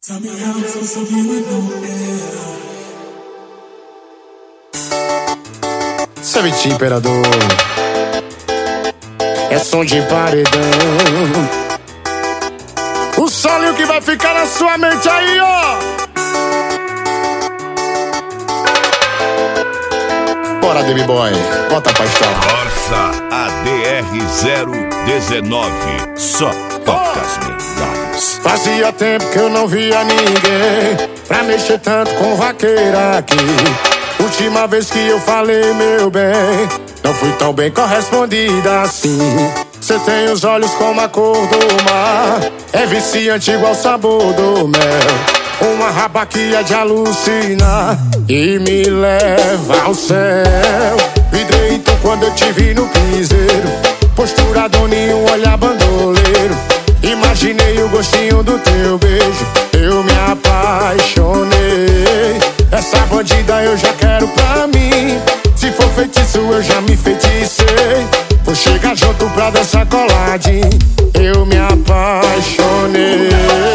Tell me how I'm supposed to be with no air. Sabe, imperador, é som de paredão. O solo que vai ficar na sua mente aí, ó. Bora, Baby Boy, bota pra estralar. Corsa ADR019, só toca as melhores. Fazia tempo que eu não via ninguém pra mexer tanto com vaqueira aqui. Última vez que eu falei, meu bem, não fui tão bem correspondida assim. Cê tem os olhos como a cor do mar, é viciante igual o sabor do mel. Uma raba que é de alucinar e me leva ao céu. Vidrei tu quando eu te vi no piseiro, postura doninho, um olhar bandoleiro. Imaginei o gostinho do teu beijo, eu me apaixonei. Essa bandida eu já quero pra mim, se for feitiço eu já me feticei. Vou chegar junto pra dançar coladinho, eu me apaixonei.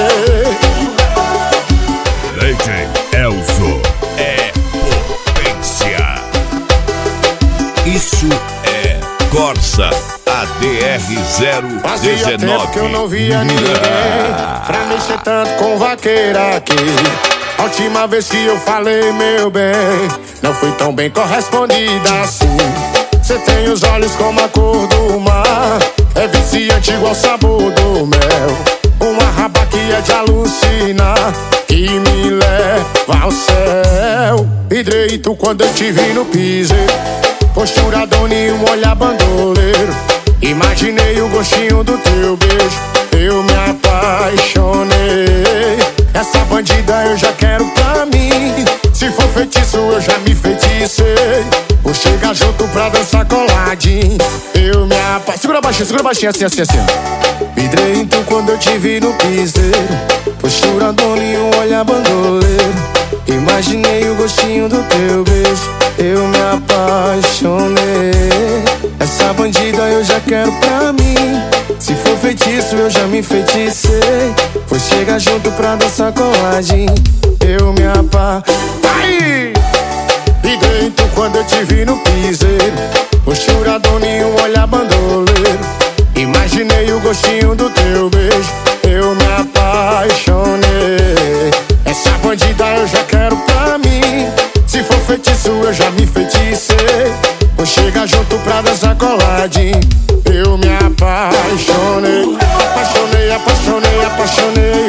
DJ Elzo é potência. Isso é Corsa ADR019. Fazia tempo que eu não via ninguém pra mexer tanto com vaqueira aqui. A última vez que eu falei, meu bem, não fui tão bem correspondida assim. Cê tem os olhos como a cor do mar, é viciante igual o sabor do mel. Uma raba que é de alucinar e me leva ao céu. Vidrei tu quando eu te vi no piseiro, postura doninho, um olhar bandoleiro. Imaginei o gostinho do teu beijo, eu me apaixonei. Essa bandida eu já quero pra mim, se for feitiço eu já me feticei. Vou chegar junto pra dançar coladinho, eu me apaixonei. Segura baixinho, assim, assim, assim. Vidrei em tu quando eu te vi no piseiro, postura doninho, um olhar bandoleiro. Imaginei o gostinho do teu beijo, eu me apaixonei. Essa bandida eu já quero pra mim, se for feitiço eu já me feticei. Vou chegar junto pra dançar coladinho, eu me apaixonei. Vidrei tu quando eu te vi no piseiro, postura doninho, um olhar bandoleiro. Imaginei o gostinho do teu beijo, eu me apaixonei. Essa bandida eu já quero pra mim, se for feitiço eu já me feticei. Vou chegar junto pra dançar coladinho, eu me apaixonei. Apaixonei, apaixonei, apaixonei.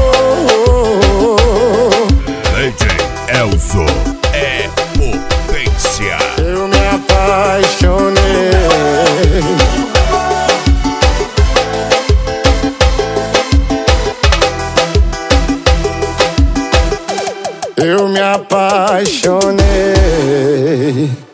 DJ Elzo é potência. Eu me apaixonei. Eu me apaixonei.